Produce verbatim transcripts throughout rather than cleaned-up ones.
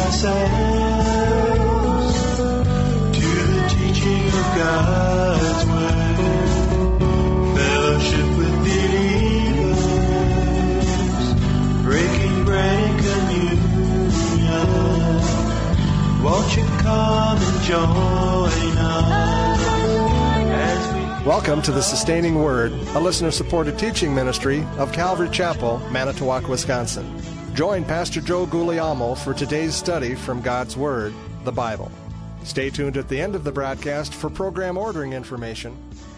ourselves to the teaching of God's word, fellowship with believers, breaking bread and communion. Won't you come and join us as we... Welcome to the Sustaining Word, a listener-supported teaching ministry of Calvary Chapel, Manitowoc, Wisconsin. Join Pastor Joe Guglielmo for today's study from God's Word, the Bible. Stay tuned at the end of the broadcast for program ordering information.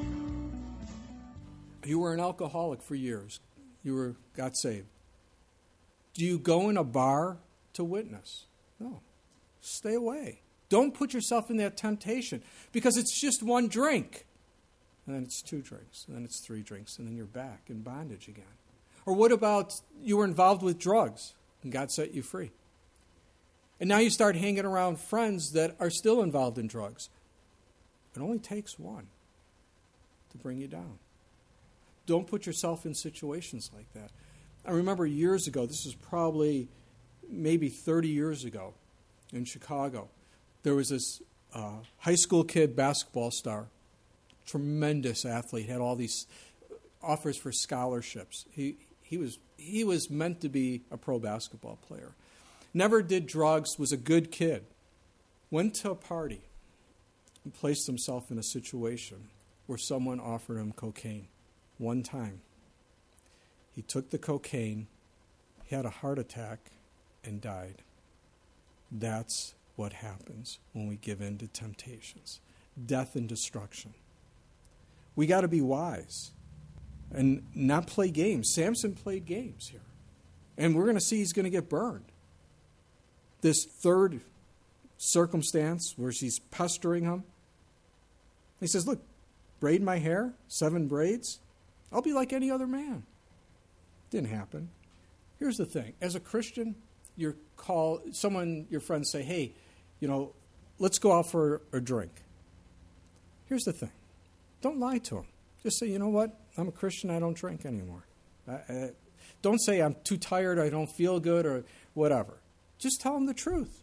You were an alcoholic for years. You were got saved. Do you go in a bar to witness? No. Stay away. Don't put yourself in that temptation because it's just one drink. And then it's two drinks. And then it's three drinks. And then you're back in bondage again. Or what about you were involved with drugs and God set you free? And now you start hanging around friends that are still involved in drugs. It only takes one to bring you down. Don't put yourself in situations like that. I remember years ago, this is probably maybe thirty years ago in Chicago, there was this uh, high school kid basketball star, tremendous athlete, had all these offers for scholarships. He he was he was meant to be a pro basketball player. Never did drugs, was a good kid. Went to a party and placed himself in a situation where someone offered him cocaine one time. He took the cocaine, he had a heart attack, and died. That's what happens when we give in to temptations. Death and destruction. We got to be wise and not play games. Samson played games here. And we're going to see he's going to get burned. This third circumstance where she's pestering him. He says, look, braid my hair, seven braids. I'll be like any other man. Didn't happen. Here's the thing. As a Christian, you're call someone, your friends say, hey, you know, let's go out for a drink. Here's the thing. Don't lie to them. Just say, you know what? I'm a Christian. I don't drink anymore. I, I, don't say I'm too tired. I don't feel good or whatever. Just tell them the truth.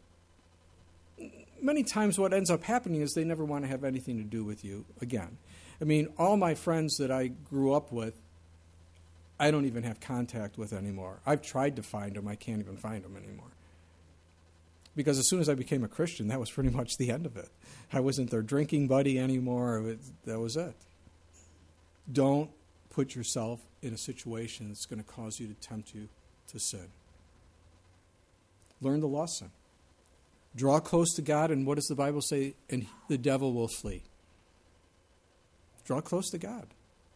Many times what ends up happening is they never want to have anything to do with you again. I mean, all my friends that I grew up with, I don't even have contact with anymore. I've tried to find them. I can't even find them anymore. Because as soon as I became a Christian, that was pretty much the end of it. I wasn't their drinking buddy anymore. It, that was it. Don't put yourself in a situation that's going to cause you to tempt you to sin. Learn the lesson. Draw close to God, and what does the Bible say? And the devil will flee. Draw close to God.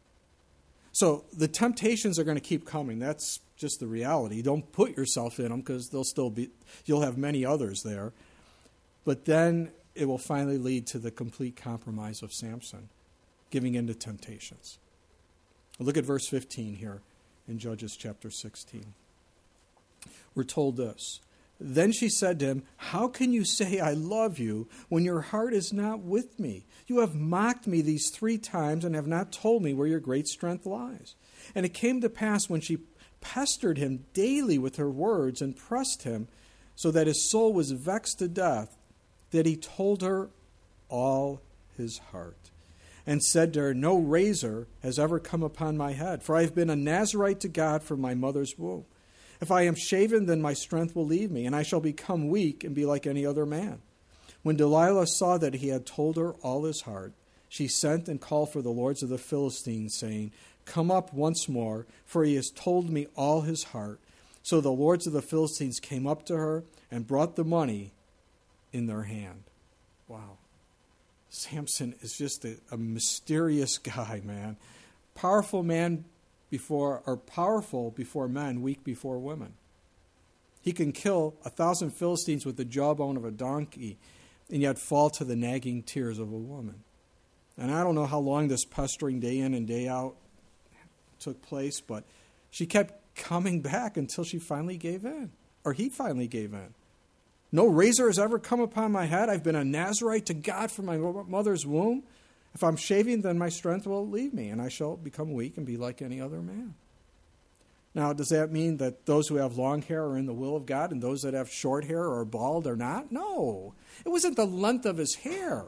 So the temptations are going to keep coming. That's just the reality. Don't put yourself in them because they'll still be. You'll have many others there. But then it will finally lead to the complete compromise of Samson, giving in to temptations. Look at verse fifteen here in Judges chapter sixteen. We're told this. Then she said to him, how can you say I love you when your heart is not with me? You have mocked me these three times and have not told me where your great strength lies. And it came to pass when she pestered him daily with her words and pressed him so that his soul was vexed to death, that he told her all his heart and said to her, no razor has ever come upon my head, for I have been a Nazirite to God from my mother's womb. If I am shaven, then my strength will leave me, and I shall become weak and be like any other man. When Delilah saw that he had told her all his heart, she sent and called for the lords of the Philistines, saying, come up once more, for he has told me all his heart. So the lords of the Philistines came up to her and brought the money in their hand. Wow. Samson is just a, a mysterious guy, man. Powerful man before, or powerful before men, weak before women. He can kill a thousand Philistines with the jawbone of a donkey and yet fall to the nagging tears of a woman. And I don't know how long this pestering day in and day out took place, but she kept coming back until she finally gave in, or he finally gave in. No razor has ever come upon my head. I've been a Nazirite to God from my mother's womb. If I'm shaving, then my strength will leave me, and I shall become weak and be like any other man. Now, does that mean that those who have long hair are in the will of God and those that have short hair or bald are not? No. It wasn't the length of his hair,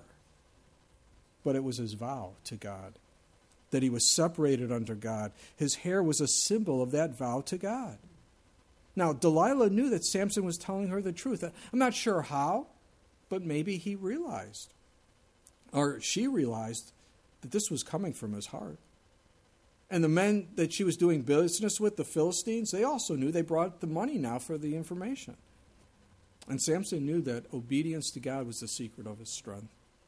but it was his vow to God, that he was separated unto God. His hair was a symbol of that vow to God. Now, Delilah knew that Samson was telling her the truth. I'm not sure how, but maybe he realized, or she realized, that this was coming from his heart. And the men that she was doing business with, the Philistines, they also knew. They brought the money now for the information. And Samson knew that obedience to God was the secret of his strength.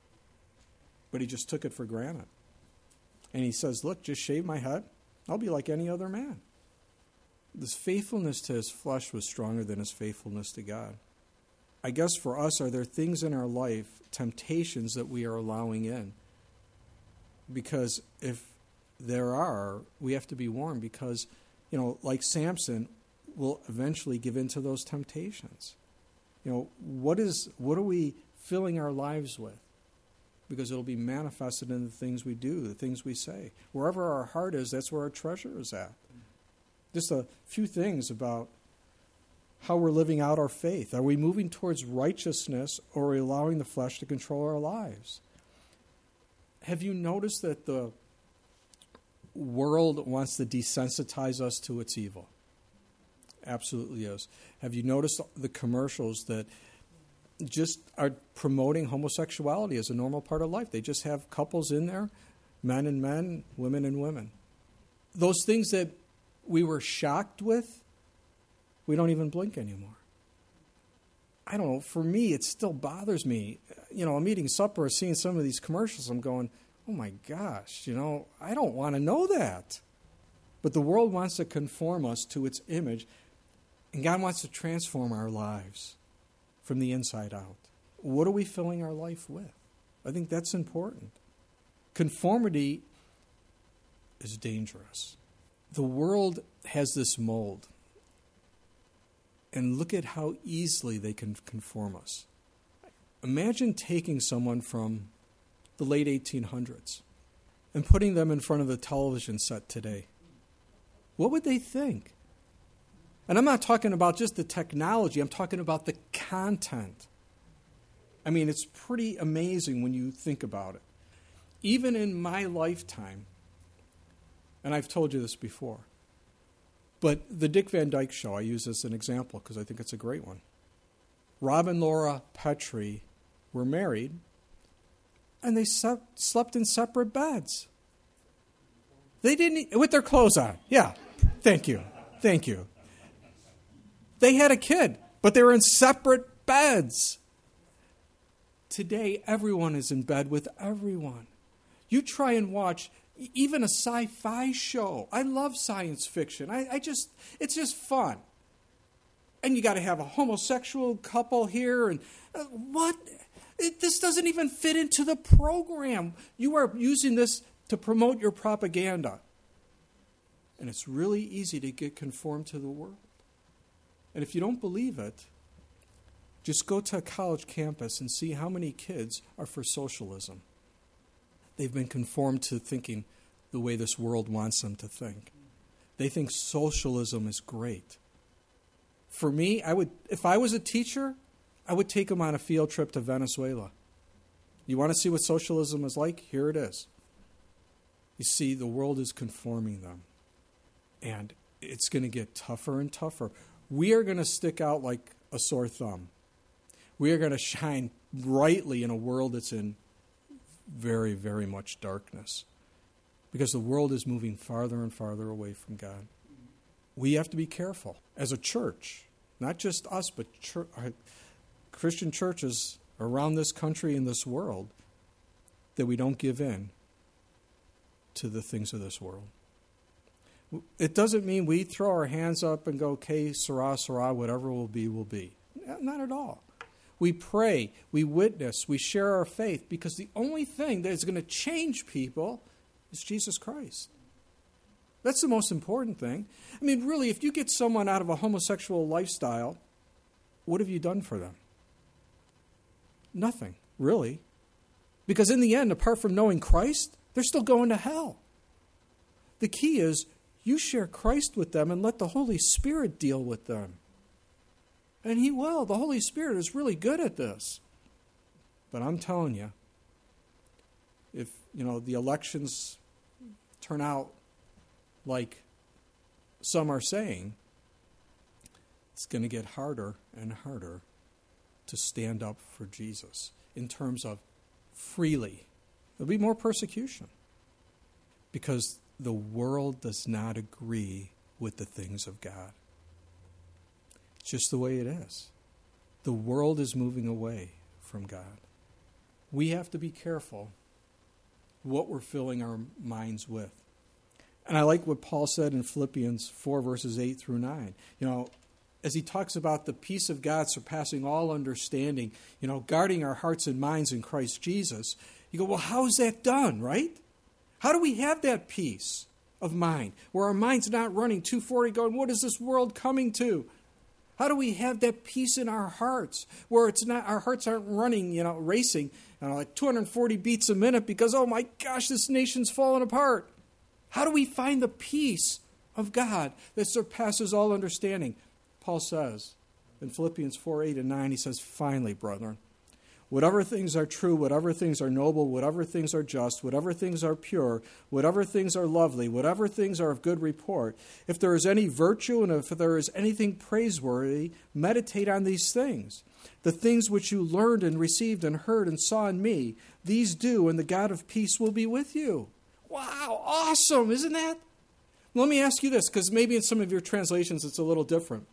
But he just took it for granted. And he says, look, just shave my head. I'll be like any other man. This faithfulness to his flesh was stronger than his faithfulness to God. I guess for us, are there things in our life, temptations that we are allowing in? Because if there are, we have to be warned because, you know, like Samson, we'll eventually give in to those temptations. You know, what is what are we filling our lives with? Because it'll be manifested in the things we do, the things we say. Wherever our heart is, that's where our treasure is at. Just a few things about how we're living out our faith. Are we moving towards righteousness or are we allowing the flesh to control our lives? Have you noticed that the world wants to desensitize us to its evil? Absolutely is. Have you noticed the commercials that just are promoting homosexuality as a normal part of life? They just have couples in there, men and men, women and women. Those things that we were shocked with, we don't even blink anymore. I don't know. For me, it still bothers me. You know, I'm eating supper, seeing some of these commercials, I'm going, oh my gosh, you know, I don't want to know that. But the world wants to conform us to its image, and God wants to transform our lives from the inside out. What are we filling our life with? I think that's important. Conformity is dangerous. The world has this mold, and look at how easily they can conform us. Imagine taking someone from the late eighteen hundreds and putting them in front of the television set today. What would they think? And I'm not talking about just the technology, I'm talking about the content. I mean, it's pretty amazing when you think about it. Even in my lifetime, and I've told you this before, but the Dick Van Dyke Show, I use as an example because I think it's a great one. Rob and Laura Petrie were married, and they se- slept in separate beds. They didn't, with their clothes on. Yeah, thank you, thank you. They had a kid, but they were in separate beds. Today, everyone is in bed with everyone. You try and watch even a sci-fi show. I love science fiction. I, I just, it's just fun. And you got to have a homosexual couple here, and uh, what? It, this doesn't even fit into the program. You are using this to promote your propaganda. And it's really easy to get conformed to the world. And if you don't believe it, just go to a college campus and see how many kids are for socialism. They've been conformed to thinking the way this world wants them to think. They think socialism is great. For me, I would, if I was a teacher, I would take them on a field trip to Venezuela. You want to see what socialism is like? Here it is. You see, the world is conforming them. And it's going to get tougher and tougher. We are going to stick out like a sore thumb. We are going to shine brightly in a world that's in very, very much darkness. Because the world is moving farther and farther away from God. We have to be careful as a church, not just us, but church, Christian churches around this country and this world, that we don't give in to the things of this world. It doesn't mean we throw our hands up and go, okay, Sarah, Sarah, whatever will be, will be. Not at all. We pray, we witness, we share our faith, because the only thing that is going to change people is Jesus Christ. That's the most important thing. I mean, really, if you get someone out of a homosexual lifestyle, what have you done for them? Nothing, really. Because in the end, apart from knowing Christ, they're still going to hell. The key is You share Christ with them and let the Holy Spirit deal with them. And He will. The Holy Spirit is really good at this. But I'm telling you, if, you know, the elections turn out like some are saying, it's going to get harder and harder to stand up for Jesus in terms of freely. There'll be more persecution because the world does not agree with the things of God. It's just the way it is. The world is moving away from God. We have to be careful what we're filling our minds with. And I like what Paul said in Philippians four, verses eight through nine. You know, as he talks about the peace of God surpassing all understanding, you know, guarding our hearts and minds in Christ Jesus, you go, well, how is that done, right? How do we have that peace of mind where our mind's not running two forty going, what is this world coming to? How do we have that peace in our hearts where it's not, our hearts aren't running, you know, racing, you know, like two hundred forty beats a minute because, oh my gosh, this nation's falling apart. How do we find the peace of God that surpasses all understanding? Paul says in Philippians four, eight and nine, he says, finally, brethren, whatever things are true, whatever things are noble, whatever things are just, whatever things are pure, whatever things are lovely, whatever things are of good report, if there is any virtue and if there is anything praiseworthy, meditate on these things. The things which you learned and received and heard and saw in me, these do, and the God of peace will be with you. Wow, awesome, isn't that? Let me ask you this, because maybe in some of your translations it's a little different.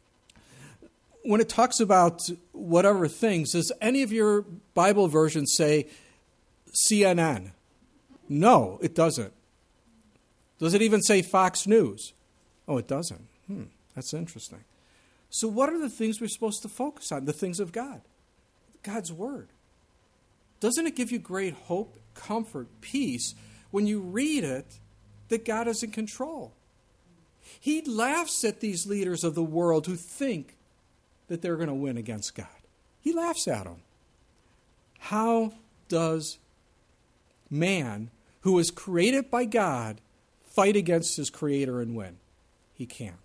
When it talks about whatever things, does any of your Bible versions say C N N? No, it doesn't. Does it even say Fox News? Oh, it doesn't. Hmm, that's interesting. So what are the things we're supposed to focus on? The things of God. God's Word. Doesn't it give you great hope, comfort, peace when you read it that God is in control? He laughs at these leaders of the world who think that they're going to win against God. He laughs at them. How does man, who was created by God, fight against his Creator and win? He can't.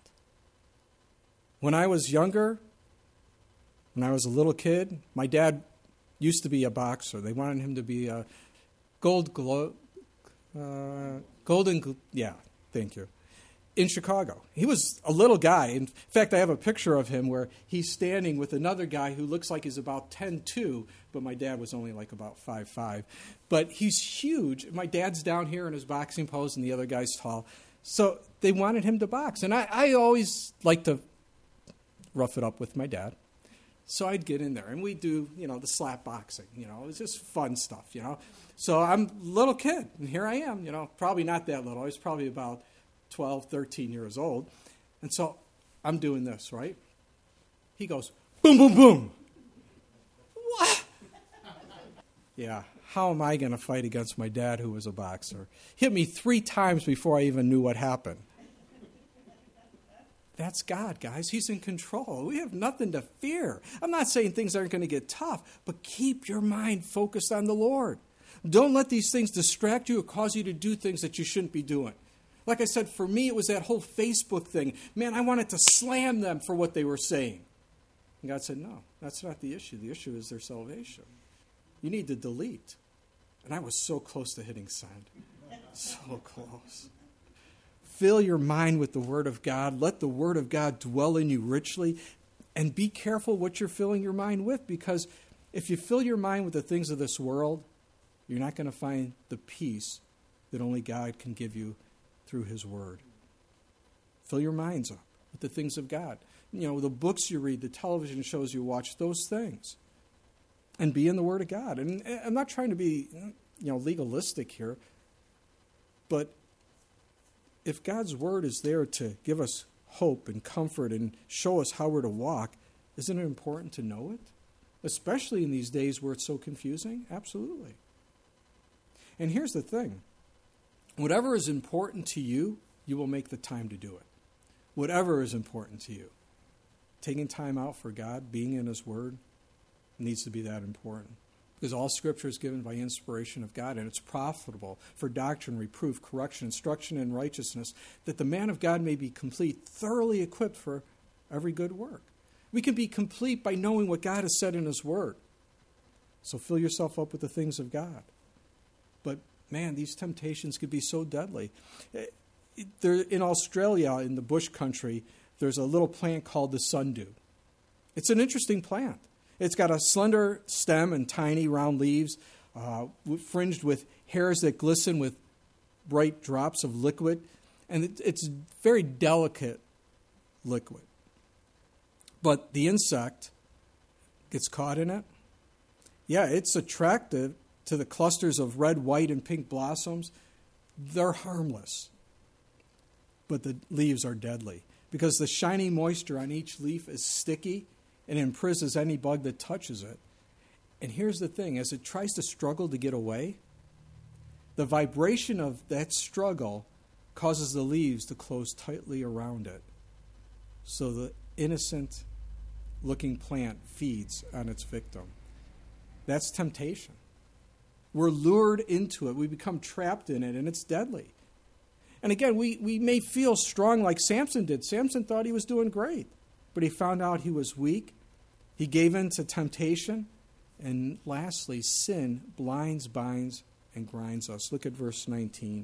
When I was younger, when I was a little kid, my dad used to be a boxer. They wanted him to be a gold glo- uh, golden, gl- yeah, thank you. In Chicago. He was a little guy. In fact, I have a picture of him where he's standing with another guy who looks like he's about ten two, but my dad was only like about five five. But he's huge. My dad's down here in his boxing pose, and the other guy's tall. So they wanted him to box. And I, I always like to rough it up with my dad. So I'd get in there, and we'd do, you know, the slap boxing. You know, it was just fun stuff, you know. So I'm a little kid, and here I am, you know, probably not that little. I was probably about twelve, thirteen years old. And so I'm doing this, right? He goes, boom, boom, boom. What? Yeah, how am I going to fight against my dad who was a boxer? Hit me three times before I even knew what happened. That's God, guys. He's in control. We have nothing to fear. I'm not saying things aren't going to get tough, but keep your mind focused on the Lord. Don't let these things distract you or cause you to do things that you shouldn't be doing. Like I said, for me, it was that whole Facebook thing. Man, I wanted to slam them for what they were saying. And God said, no, that's not the issue. The issue is their salvation. You need to delete. And I was so close to hitting send. So close. Fill your mind with the Word of God. Let the Word of God dwell in you richly. And be careful what you're filling your mind with, because if you fill your mind with the things of this world, you're not going to find the peace that only God can give you through His Word. Fill your minds up with the things of God. You know, the books you read, the television shows you watch, those things. And be in the Word of God. And I'm not trying to be, you know, legalistic here, but if God's Word is there to give us hope and comfort and show us how we're to walk, isn't it important to know it? Especially in these days where it's so confusing? Absolutely. And here's the thing. Whatever is important to you, you will make the time to do it. Whatever is important to you. Taking time out for God, being in His Word, needs to be that important. Because all Scripture is given by inspiration of God, and it's profitable for doctrine, reproof, correction, instruction in righteousness, that the man of God may be complete, thoroughly equipped for every good work. We can be complete by knowing what God has said in His Word. So fill yourself up with the things of God. But, man, these temptations can be so deadly. There, in Australia, in the bush country, there's a little plant called the sundew. It's an interesting plant. It's got a slender stem and tiny round leaves, uh, fringed with hairs that glisten with bright drops of liquid. And it, it's very delicate liquid. But the insect gets caught in it. Yeah, it's attractive to the clusters of red, white, and pink blossoms. They're harmless. But the leaves are deadly because the shiny moisture on each leaf is sticky and imprisons any bug that touches it. And here's the thing, as it tries to struggle to get away, the vibration of that struggle causes the leaves to close tightly around it. So the innocent-looking plant feeds on its victim. That's temptation. We're lured into it. We become trapped in it, and it's deadly. And again, we, we may feel strong like Samson did. Samson thought he was doing great, but he found out he was weak. He gave in to temptation. And lastly, sin blinds, binds, and grinds us. Look at verse nineteen.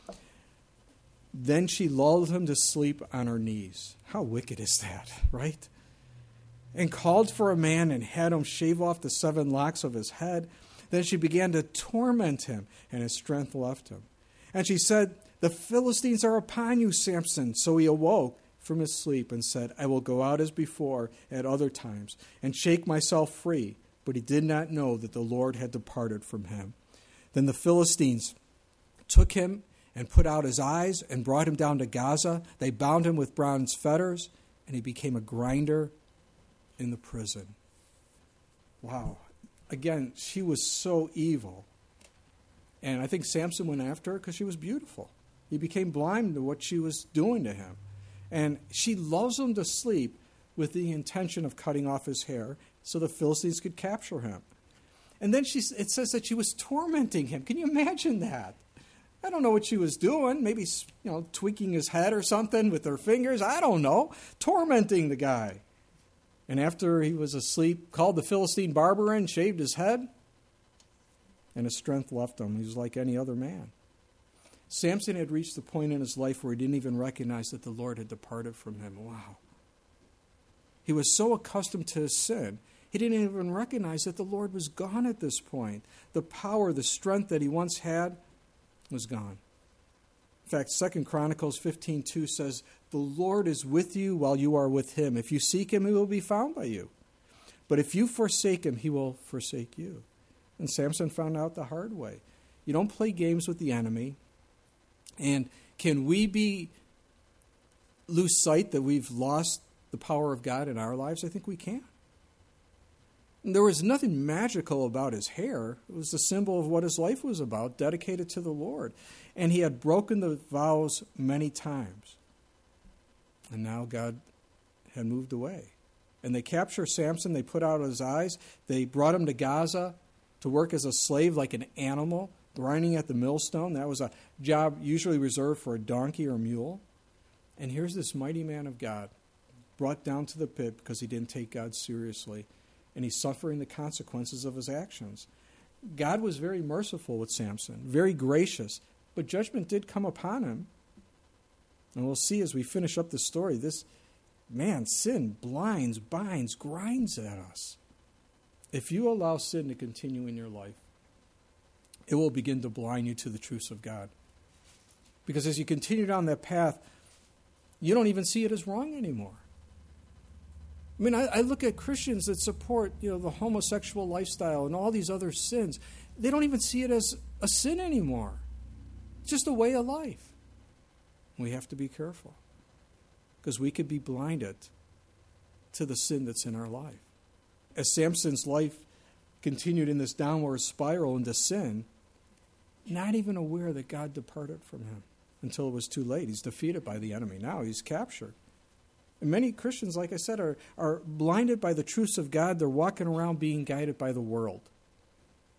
Then she lulled him to sleep on her knees. How wicked is that, right? And called for a man and had him shave off the seven locks of his head. Then she began to torment him, and his strength left him. And she said, "The Philistines are upon you, Samson." So he awoke from his sleep and said, "I will go out as before at other times and shake myself free." But he did not know that the Lord had departed from him. Then the Philistines took him and put out his eyes and brought him down to Gaza. They bound him with bronze fetters, and he became a grinder in the prison. Wow. Again, she was so evil. And I think Samson went after her because she was beautiful. He became blind to what she was doing to him. And she lulls him to sleep with the intention of cutting off his hair so the Philistines could capture him. And then she, it says that she was tormenting him. Can you imagine that? I don't know what she was doing. Maybe, you know, tweaking his head or something with her fingers. I don't know. Tormenting the guy. And after he was asleep, called the Philistine barber in, shaved his head, and his strength left him. He was like any other man. Samson had reached the point in his life where he didn't even recognize that the Lord had departed from him. Wow. He was so accustomed to his sin, he didn't even recognize that the Lord was gone at this point. The power, the strength that he once had was gone. In fact, Second Chronicles fifteen two says, "The Lord is with you while you are with him. If you seek him, he will be found by you. But if you forsake him, he will forsake you." And Samson found out the hard way. You don't play games with the enemy. And can we be lose sight that we've lost the power of God in our lives? I think we can. And there was nothing magical about his hair. It was the symbol of what his life was about, dedicated to the Lord. And he had broken the vows many times. And now God had moved away. And they captured Samson. They put out his eyes. They brought him to Gaza to work as a slave like an animal, grinding at the millstone. That was a job usually reserved for a donkey or a mule. And here's this mighty man of God, brought down to the pit because he didn't take God seriously. And he's suffering the consequences of his actions. God was very merciful with Samson, very gracious, but judgment did come upon him. And we'll see as we finish up the story, this, man, sin blinds, binds, grinds at us. If you allow sin to continue in your life, it will begin to blind you to the truths of God. Because as you continue down that path, you don't even see it as wrong anymore. I mean, I, I look at Christians that support, you know, the homosexual lifestyle and all these other sins. They don't even see it as a sin anymore. It's just a way of life. We have to be careful because we could be blinded to the sin that's in our life. As Samson's life continued in this downward spiral into sin, not even aware that God departed from him until it was too late. He's defeated by the enemy. Now he's captured. And many Christians, like I said, are, are blinded by the truths of God. They're walking around being guided by the world.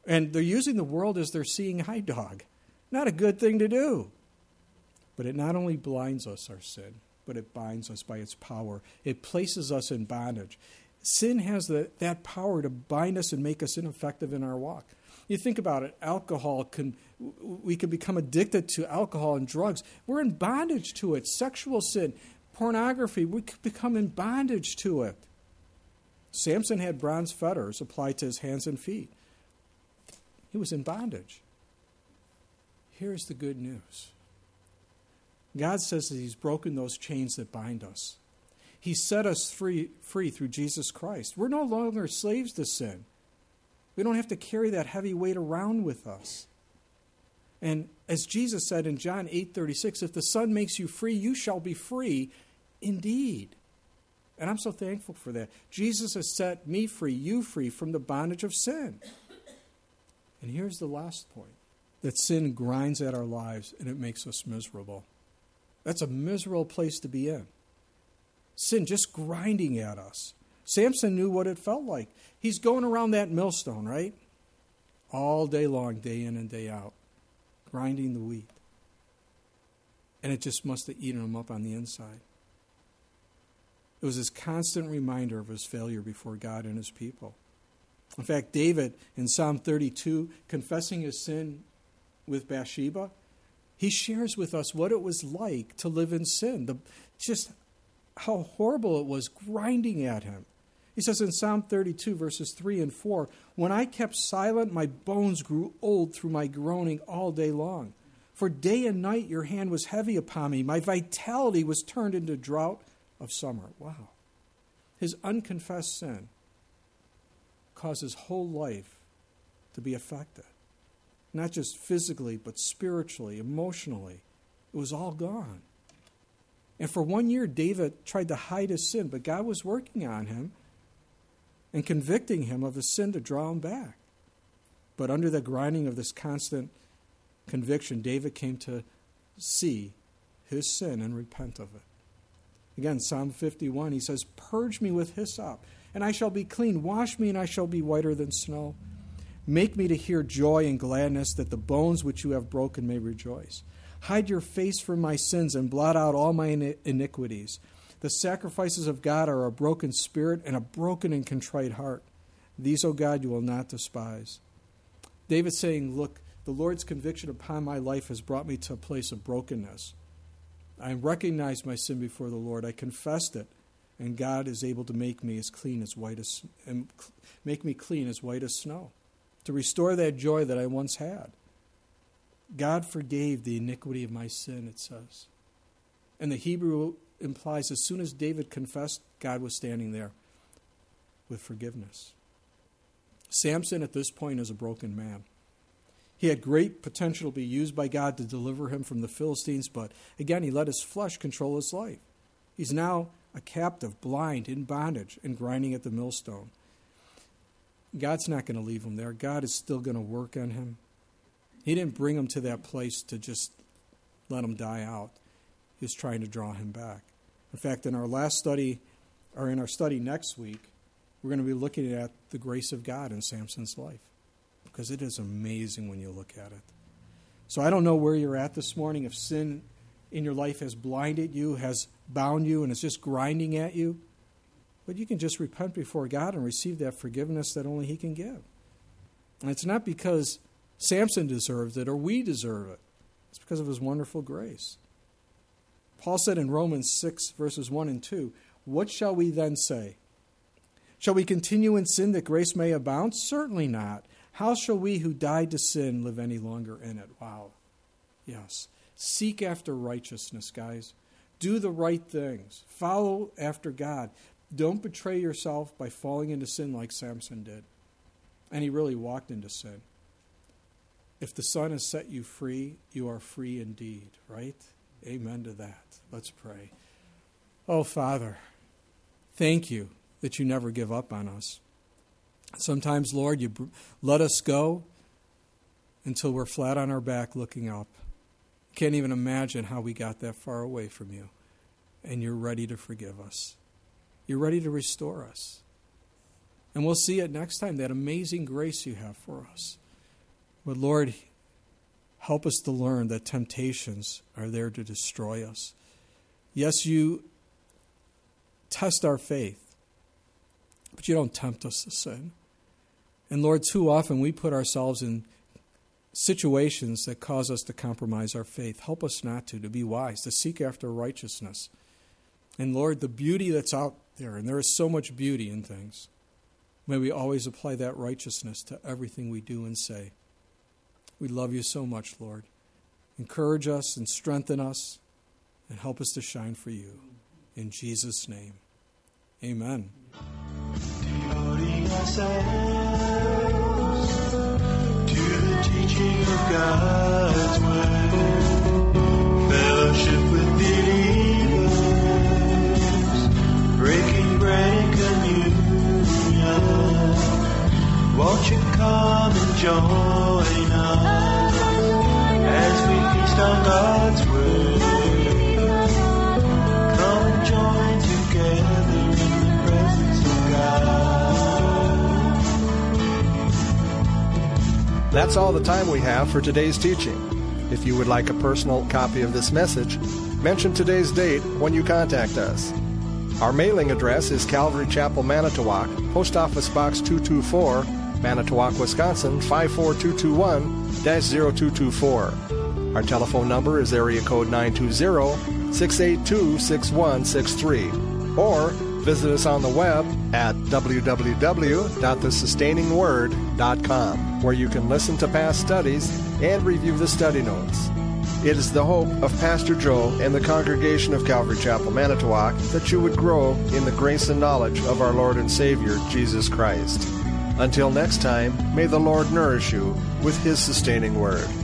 And they're using the world as their seeing eye dog. Not a good thing to do. But it not only blinds us, our sin, but it binds us by its power. It places us in bondage. Sin has the, that power to bind us and make us ineffective in our walk. You think about it, alcohol can, we can become addicted to alcohol and drugs. We're in bondage to it. Sexual sin, pornography, we could become in bondage to it. Samson had bronze fetters applied to his hands and feet. He was in bondage. Here's the good news. God says that he's broken those chains that bind us. He set us free, free through Jesus Christ. We're no longer slaves to sin. We don't have to carry that heavy weight around with us. And as Jesus said in John eight thirty-six, if the Son makes you free, you shall be free indeed. And I'm so thankful for that. Jesus has set me free, you free from the bondage of sin. And here's the last point, that sin grinds at our lives and it makes us miserable. That's a miserable place to be in. Sin just grinding at us. Samson knew what it felt like. He's going around that millstone, right? All day long, day in and day out, grinding the wheat. And it just must have eaten him up on the inside. It was his constant reminder of his failure before God and his people. In fact, David, in Psalm thirty-two, confessing his sin with Bathsheba, he shares with us what it was like to live in sin, the, just how horrible it was grinding at him. He says in Psalm thirty-two, verses three and four, when I kept silent, my bones grew old through my groaning all day long. For day and night your hand was heavy upon me. My vitality was turned into drought of summer. Wow. His unconfessed sin caused his whole life to be affected. Not just physically, but spiritually, emotionally. It was all gone. And for one year, David tried to hide his sin, but God was working on him and convicting him of his sin to draw him back. But under the grinding of this constant conviction, David came to see his sin and repent of it. Again, Psalm fifty-one, he says, purge me with hyssop, and I shall be clean. Wash me, and I shall be whiter than snow. Make me to hear joy and gladness, that the bones which you have broken may rejoice. Hide your face from my sins and blot out all my iniquities. The sacrifices of God are a broken spirit and a broken and contrite heart. These, O God, you will not despise. David's saying, look, the Lord's conviction upon my life has brought me to a place of brokenness. I recognize my sin before the Lord. I confessed it, and God is able to make me as clean as white as and make me clean as white as snow, to restore that joy that I once had. God forgave the iniquity of my sin, it says. And the Hebrew implies as soon as David confessed, God was standing there with forgiveness. Samson at this point is a broken man. He had great potential to be used by God to deliver him from the Philistines, but again, he let his flesh control his life. He's now a captive, blind, in bondage, and grinding at the millstone. God's not going to leave him there. God is still going to work on him. He didn't bring him to that place to just let him die out. He was trying to draw him back. In fact, in our last study, or in our study next week, we're going to be looking at the grace of God in Samson's life, because it is amazing when you look at it. So I don't know where you're at this morning, if sin in your life has blinded you, has bound you, and is just grinding at you. But you can just repent before God and receive that forgiveness that only he can give. And it's not because Samson deserves it or we deserve it. It's because of his wonderful grace. Paul said in Romans six, verses one and two, what shall we then say? Shall we continue in sin that grace may abound? Certainly not. How shall we who died to sin live any longer in it? Wow. Yes. Seek after righteousness, guys. Do the right things. Follow after God. Don't betray yourself by falling into sin like Samson did. And he really walked into sin. If the Son has set you free, you are free indeed, right? Amen to that. Let's pray. Oh, Father, thank you that you never give up on us. Sometimes, Lord, you let us go until we're flat on our back looking up. Can't even imagine how we got that far away from you. And you're ready to forgive us. You're ready to restore us. And we'll see it next time, that amazing grace you have for us. But Lord, help us to learn that temptations are there to destroy us. Yes, you test our faith, but you don't tempt us to sin. And Lord, too often we put ourselves in situations that cause us to compromise our faith. Help us not to, to be wise, to seek after righteousness. And Lord, the beauty that's out there, and there is so much beauty in things, may we always apply that righteousness to everything we do and say. We love you so much, Lord. Encourage us and strengthen us and help us to shine for you. In Jesus' name, amen. Devoting ourselves to the teaching of God's word, fellowship with believers, breaking bread and communion. Won't you come and join us as we feast on God's word? Come and join together in the presence of God. That's all the time we have for today's teaching. If you would like a personal copy of this message, mention today's date when you contact us. Our mailing address is Calvary Chapel, Manitowoc, Post Office Box two two four, Manitowoc, Wisconsin five four two two one dash zero two two four. Our telephone number is area code nine two zero, six eight two, six one six three. Or visit us on the web at w w w dot the sustaining word dot com, where you can listen to past studies and review the study notes. It is the hope of Pastor Joe and the congregation of Calvary Chapel, Manitowoc, that you would grow in the grace and knowledge of our Lord and Savior, Jesus Christ. Until next time, may the Lord nourish you with His sustaining word.